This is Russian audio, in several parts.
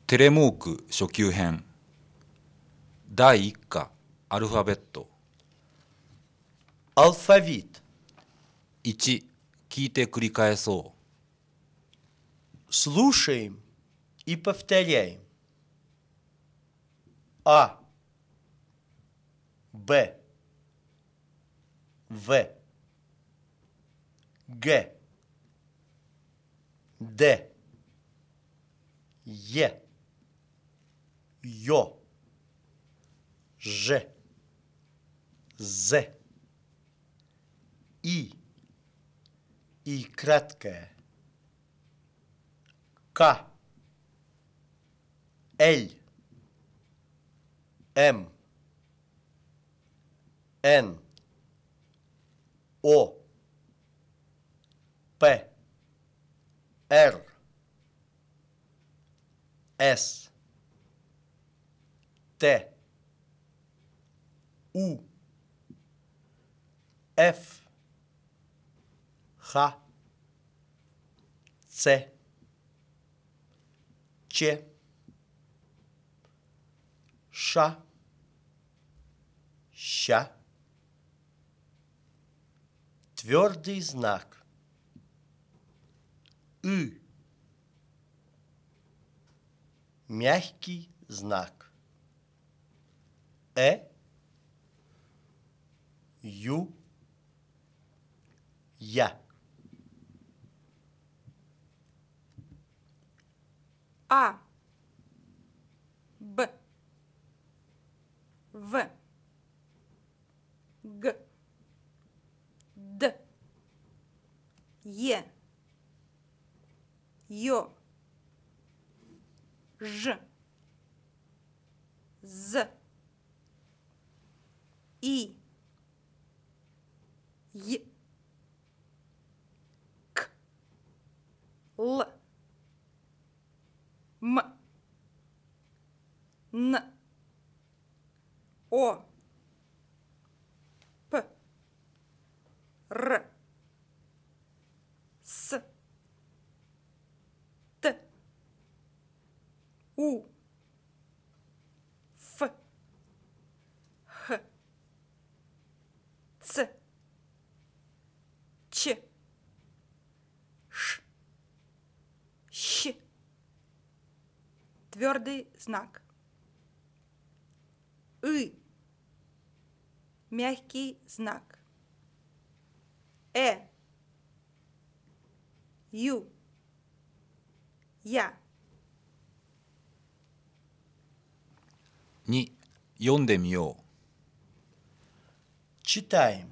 テレモーク初級編第1課アルファベット Алфавит. 1聞いて繰り返そう Слушаем и повторяем. А, Б, В, Г, Д, Е, Ё, Ж, З, И краткое, К, Л, М, Н, О, П, Р, С, Т, У, Ф, Х, Ц, Ч, Ш, Щ. Твердый знак. И. Мягкий знак. Ю. Я. А, Б, В, Г, Д, Е, Ё, Ж, З, И, Й, К, Л, М, Н, О, П, Р, С, Т, У, Ф, Х, Ц, Ч, Ш, Щ. Твердый знак. И. Мягкий знак. Ю. Я. 2読んでみよう Читаем.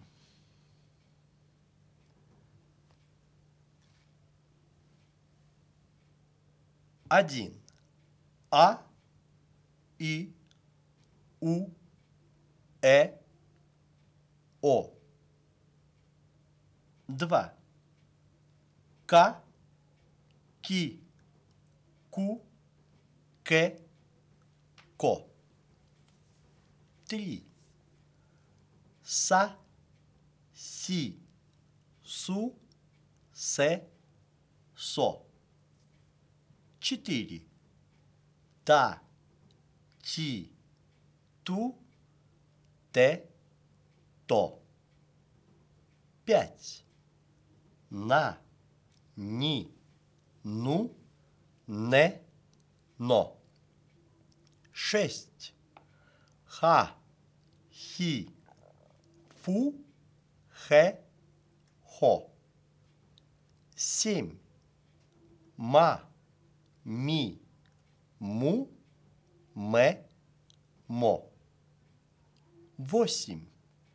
Один. А, И, У, О. 2. К, Ки, Ку, К, Ко. 3. Са, Си, Су, Се, Со. 4. Та, Ти, Ту, Те, То. 5. На, Ни, Ну, Не, Но. 6. Ха, Хи, Фу, Хе, Хо. 7. Ма, Ми, Му, Ме, Мо. 8.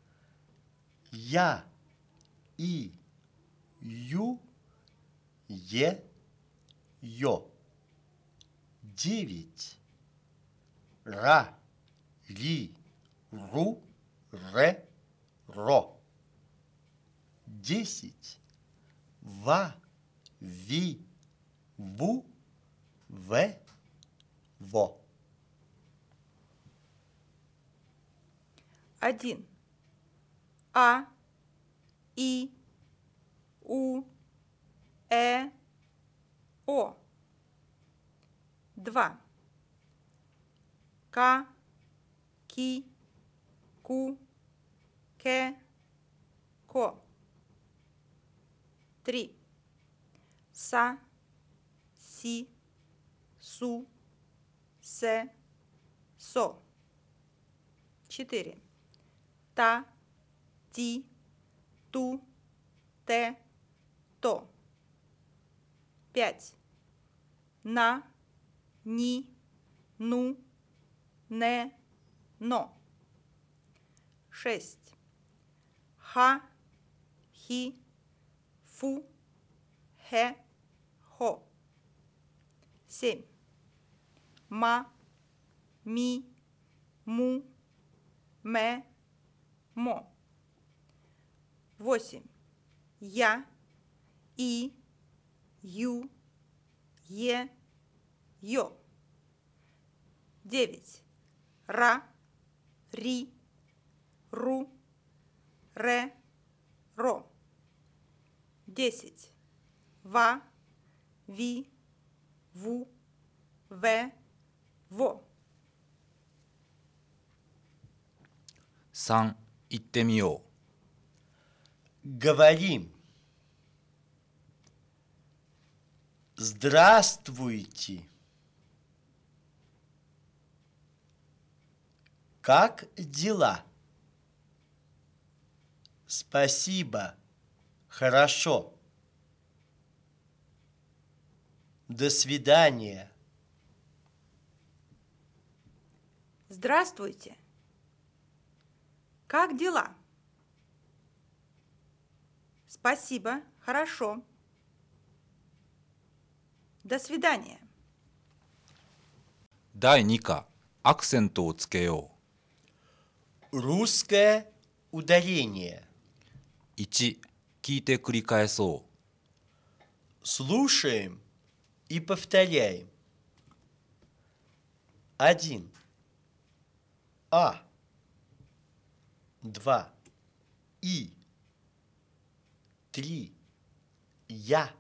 Я, И, Ю, Е, Ё. 9. Ра, Ри, Ру, Ре, Ро. 10. Ва, Ви, Ву, Ве, Во. 1. А, И, У, О. 2. ка, ки, ку, ке, ко. 3. Са, си, су, се, со. 4. Та, ти, ту, те, то. 5. На, ни, ну, не, но. 6. Ха, хи, фу, хе, хо. 7. Ма, ми, му, ме, мо. 8. Я, и, ю, е, ё. 9. Ра, ри, ру, ре, ро. 10. Ва, ви, ву, ве, во. 3. 言ってみよう。 Говорим. Здравствуйте. Как дела? Спасибо. Хорошо. До свидания. Здравствуйте. Как дела? Спасибо, хорошо. До свидания. 第2課、アクセントをつけよ Русское ударение. う。1. 聞いて繰り返そ Слушаем и повторяем. 1. А. 2. И. 3. Я.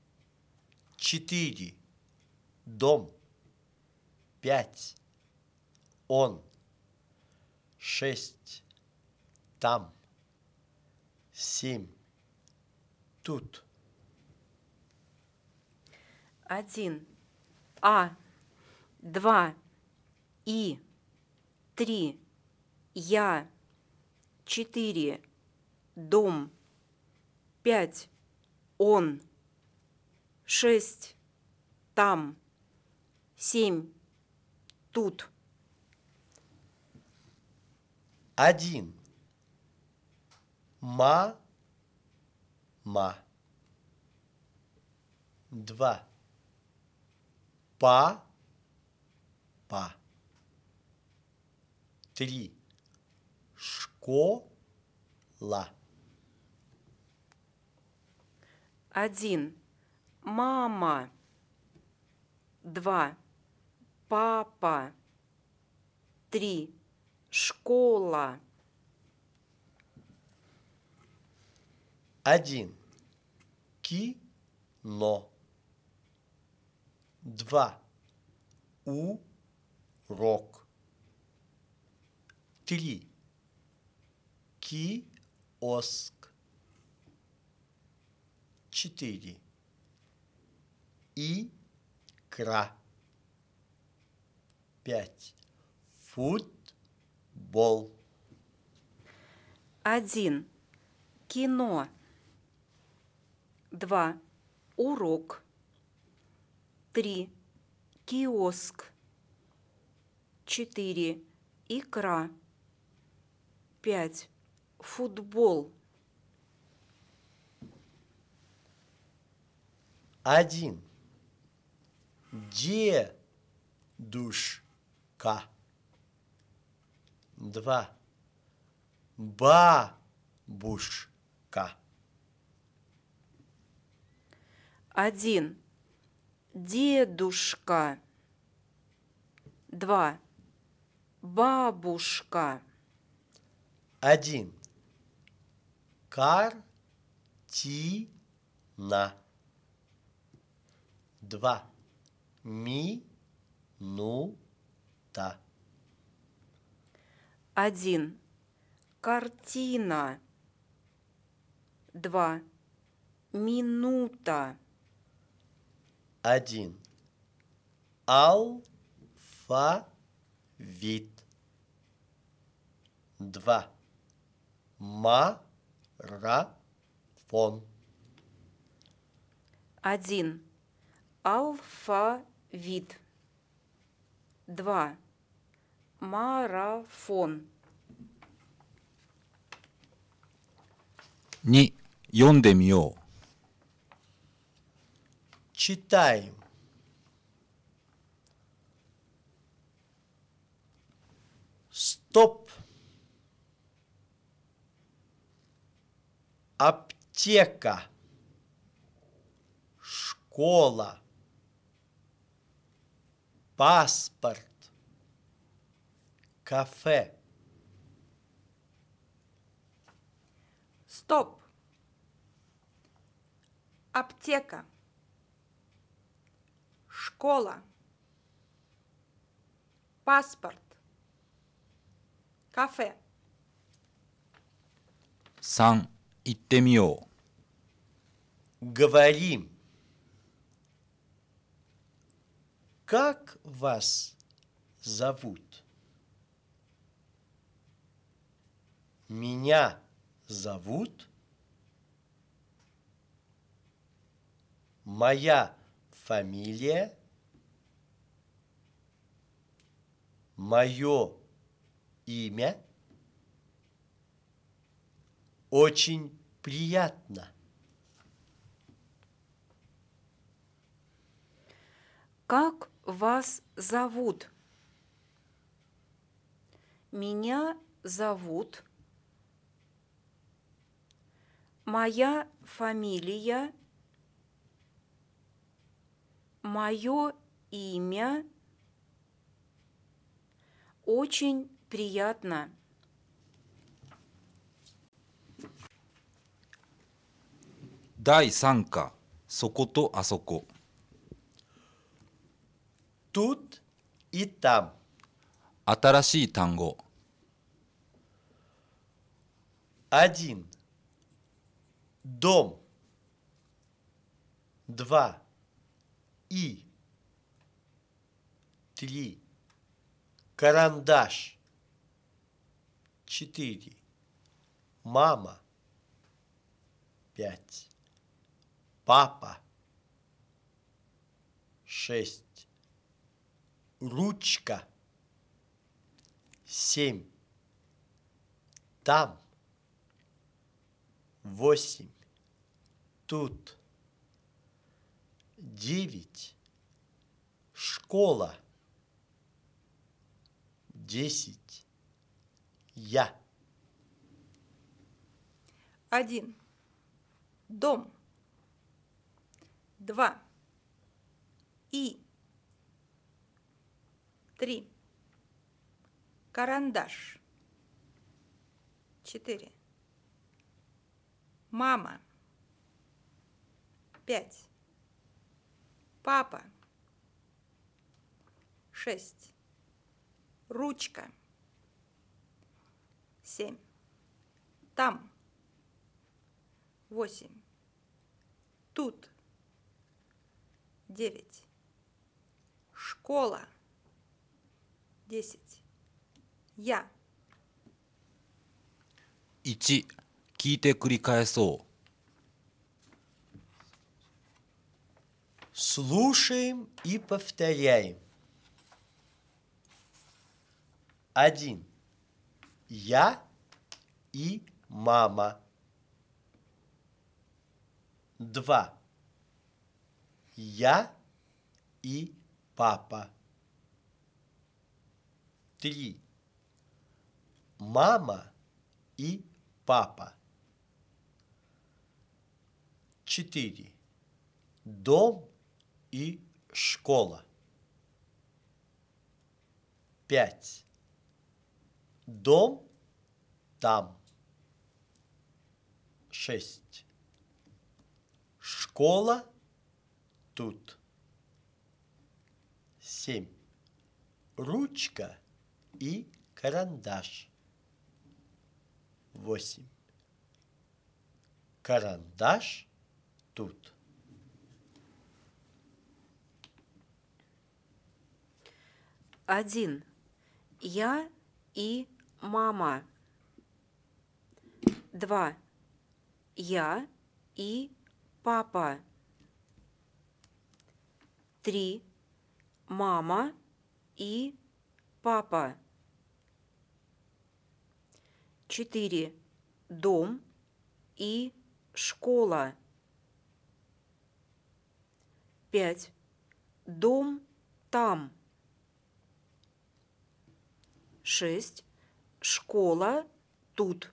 4. Дом. 5. Он. 6. Там. 7. Тут. 1. А. 2. И. 3. Я. 4. Дом. 5. Он. 6. Там. 7. Тут. 1. Ма. 2. Па. 3. Школа. 1. Мама. 2. Папа. 3. Школа. 1. Кино. 2. Урок. 3. Киоск. 4. Икра. 5. Футбол. 1. Кино. 2. Урок. 3. Киоск. 4. Икра. 5. Футбол. 1. Дедушка. 2. Бабушка. 1. Дедушка. 2. Бабушка. 1. Картина. 2. Минута. 1. Картина. 2. Минута. 1. Алфавит. 2. Марафон. 1. Алфавит. 2. Марафон. 2. 読んでみよう。 Читаем. Стоп. Аптека. Школа. Паспорт. Кафе. Стоп. Аптека. Школа. Паспорт. Кафе. 3. 行ってみよう。 Говорим. Как вас зовут? Меня зовут. Моя фамилия. Мое имя. Очень приятно. Как вас зовут? Меня зовут. Моя фамилия. Мое имя. Очень приятно. 第3課、そことあそこ。 Тут и там. 新しい単語。 1. Дом. 2. И. 3. Карандаш. 4. Мама. 5. Папа. 6. Ручка. 7. Там. 8. Тут. 9. Школа. 10. Я. 1. Дом. 2. И. 3. Карандаш. 4. Мама. 5. Папа. 6. Ручка. 7. Там. 8. Тут. 9. Школа. 10. Я. 1. 聞いて繰り返そう。 Слушаем и повторяем. 1. Я и мама. 2. Я и папа. 3. Мама и папа. 4. Дом и школа. 5. Дом там. 6. Школа тут. 7. Ручка и карандаш. 8. Карандаш тут. 1. Я и мама. 2. Я и папа. 3. Мама и папа. 4. Дом и школа. 5. Дом там. 6. Школа тут.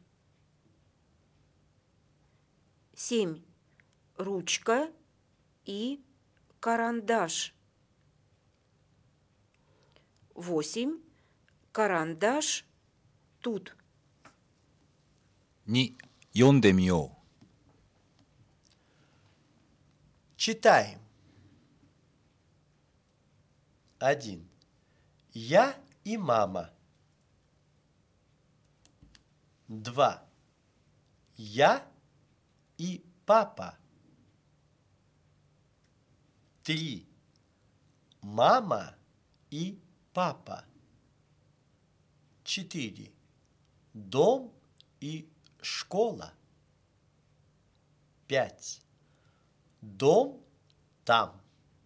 7. Ручка и карандаш. 8. Карандаш тут. 2. 読んでみよう。 Читаем. 1. Я и мама. 2. Я и папа. 3. Мама и папа. 4. Дом и школа. 5. Дом там.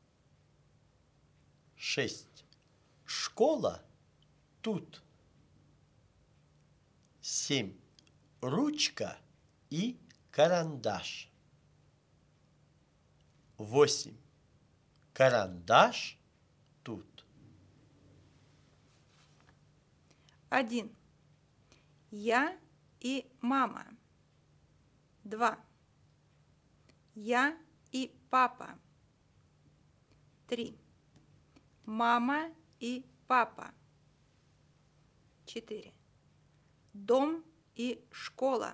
6. Школа тут. 7. Ручка и карандаш. 8. Карандаш тут. 1. Я и мама. 2. Я и папа. 3. Мама и папа. 4. Дом и школа.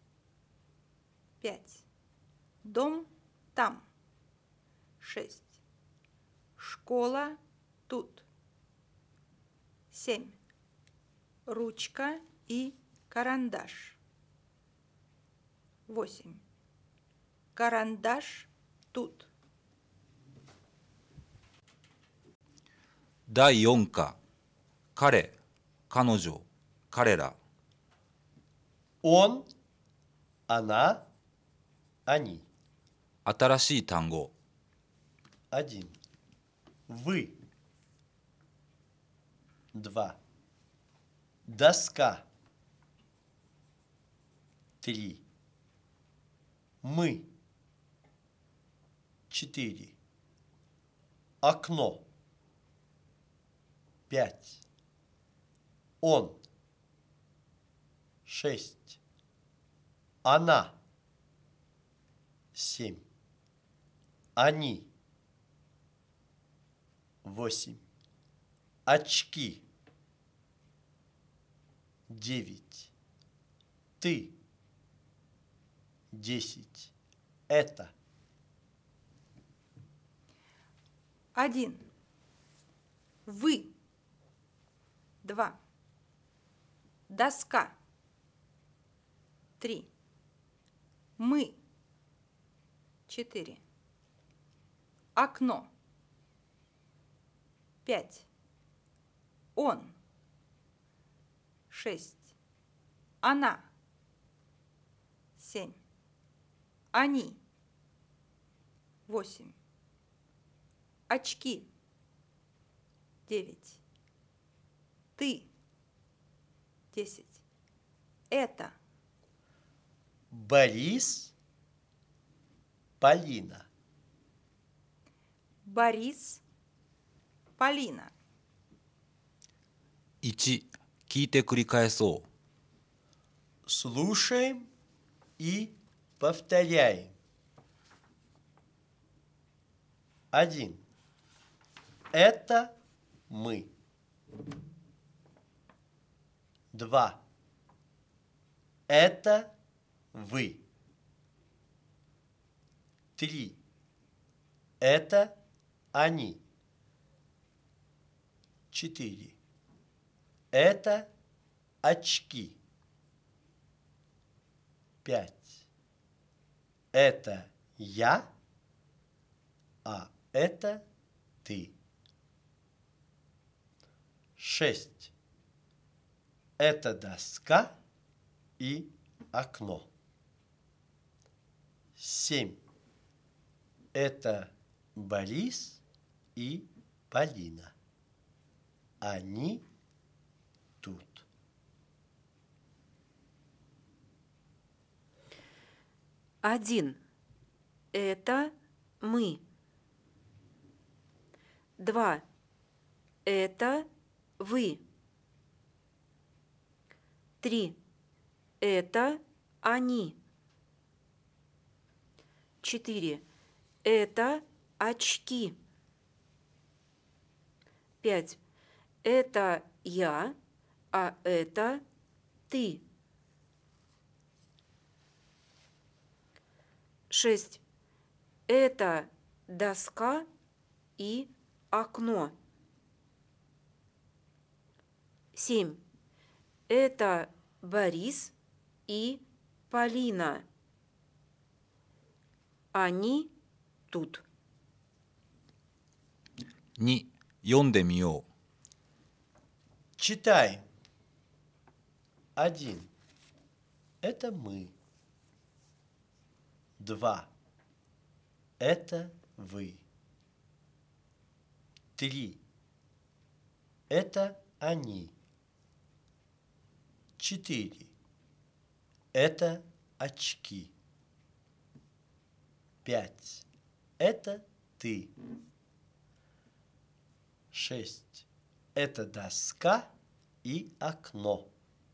5. Дом там. 6. Школа тут. 7. Ручка и карандаш. 8. Карандаш тут. 第4課、彼、彼女、彼ら。 Он, она, они. 新しい単語。 1. Вы. 2. Доска. 3. Мы. 4. Окно. 5. Он. 6. Она. 7. Они. 8. Очки. 9. Ты. 10. Это. 1. Вы. 2. Доска. 3. Мы. 4. Окно. 5. Он. 6. Она. 7. Они. 8. Очки. 9. Ты. 10. Это. Борис. Полина. Борис. Полина. 1. 聞いて繰り返そう。 Слушаем и повторяем. 1. Это мы. 2. Это вы. 3. Это они. 4. Это очки. 5. Это я, а это ты. 6. Это доска и окно. 7. Это Борис и Полина. Они тут. 1. Это мы. 2. Это вы. 3. Это они. 4. Это очки. 5. Это я, а это ты. 6. Это доска и окно. 7. Это Борис и Полина. Они тут. 2、読んでみよ Читай. 1. Это мы. 2. Это вы. 3. Это они. 4. Это очки. 5. Это ты. 6. Это доска и окно.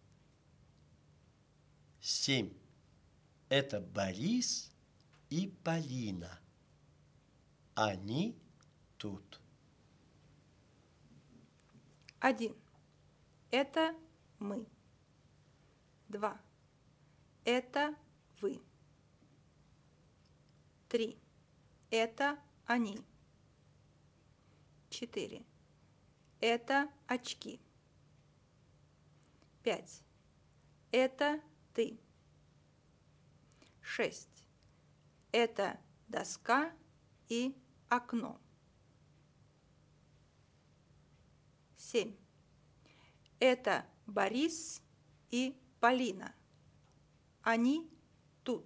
7. Это Борис и Полина. Они тут. 1. Это мы. 2. Это вы. 3. Это они. 4. Это очки. 5. Это ты. 6. Это доска и окно. 7. Это Борис и Полина. Они тут.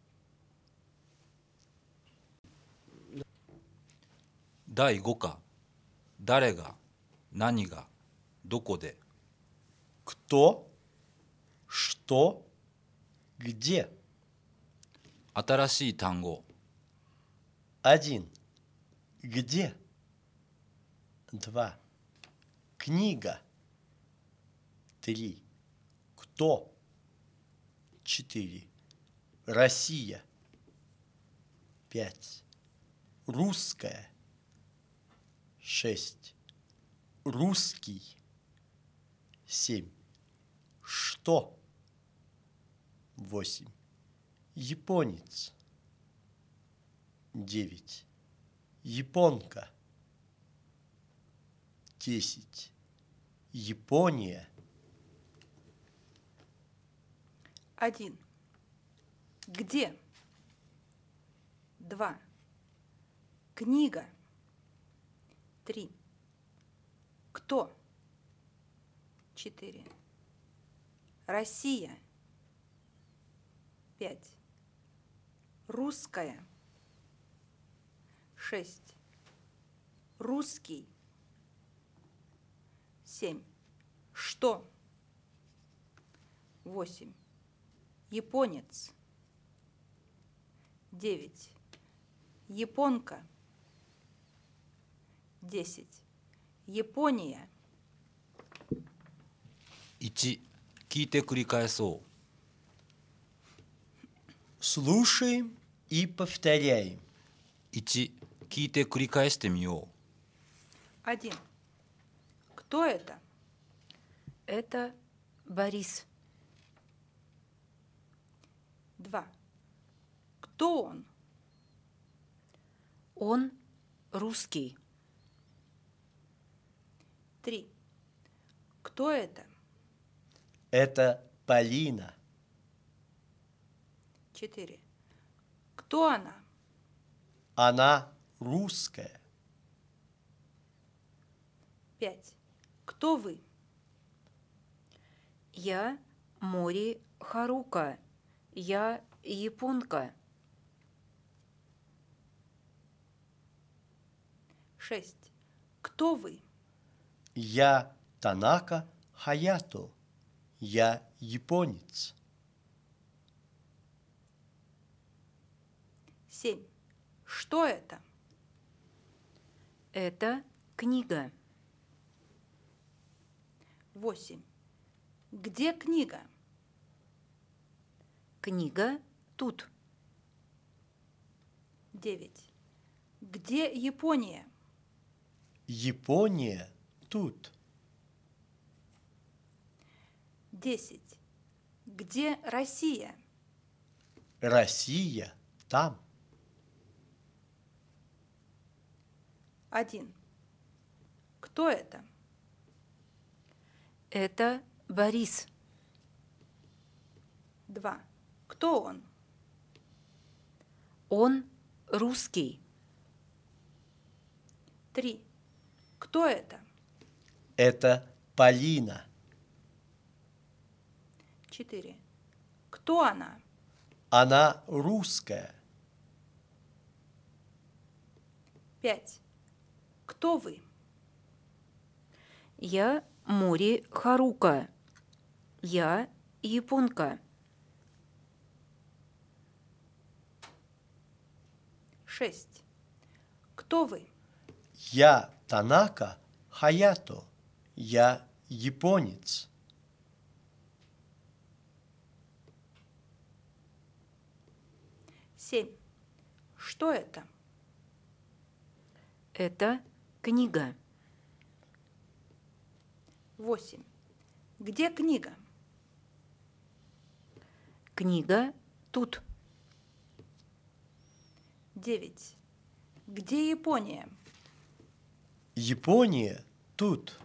第5課誰が何がどこで Кто? Что? Где? 新しい単語 1. Где? 2. Книга. 3. Кто? 4. Россия. 5. Русская. 6. Русский. 7. Что? 8. Японец. 9. Японка. 10. Япония. 1. Где? 2. Книга. 3. Кто? 4. Россия. 5. Русская. 6. Русский. 7. Что? 8. Японец. 9. Японка. 10. Япония. 1聞いて繰り返そう Слушаем и повторяем. 1聞いて繰り返してみよ 1. Кто это? Это Борис. 2. Кто он? Он русский. 3. Кто это? Это Полина. 4. Кто она? Она русская. 5. Кто вы? Я Мори Харука. Я японка. 6. Кто вы? Я Танака Хаято. Я японец. 7. Что это? Это книга. 8. Где книга? Книга тут. 9. Где Япония? Япония тут. 10. Где Россия? Россия там. 1. Кто это? Это Борис. 2. Кто он? Он русский. 3. Кто это? Это Полина. 4. Кто она? Она русская. 5. Кто вы? Я Мори Харука. Я японка. 6. Кто вы? Я Танака Хаято. Я японец. 7. Что это? Это книга. 8. Где книга? Книга тут. 9. Где Япония? Япония тут.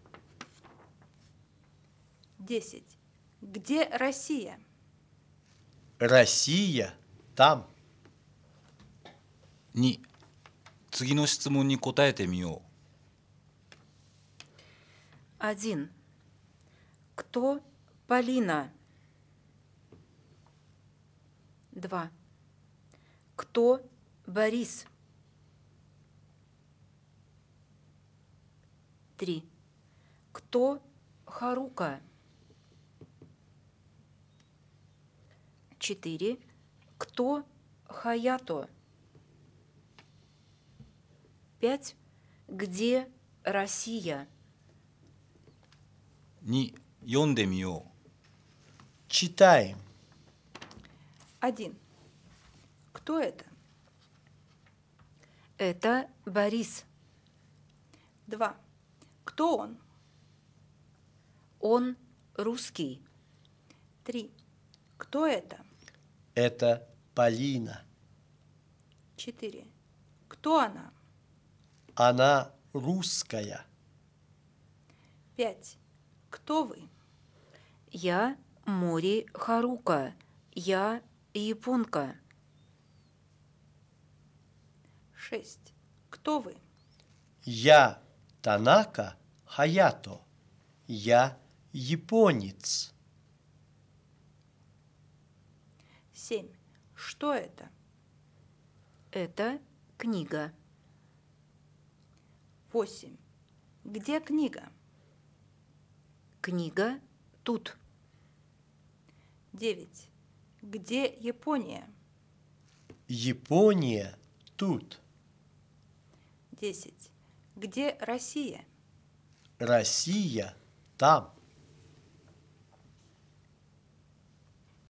10. Где Россия? Россия там. 2、次の質問に答えてみよ 1. Кто Полина? 2. Кто Борис? 3. Кто Харука? 4. Кто Хаято? 5. Где Россия? う。2、読んでみよ Читаем. 1. Кто это? Это Борис. 2. Кто он? Он русский. 3. Кто это? Это Полина. 4. Кто она? Она русская. 5. Кто вы? Я Мори Харука. Я японка. 6. Кто вы? Я Танака Хаято. Я японец. 7. Что это? Это книга. 8. Где книга? Книга тут. 9. Где Япония? Япония тут. 10. Где Россия? Россия там.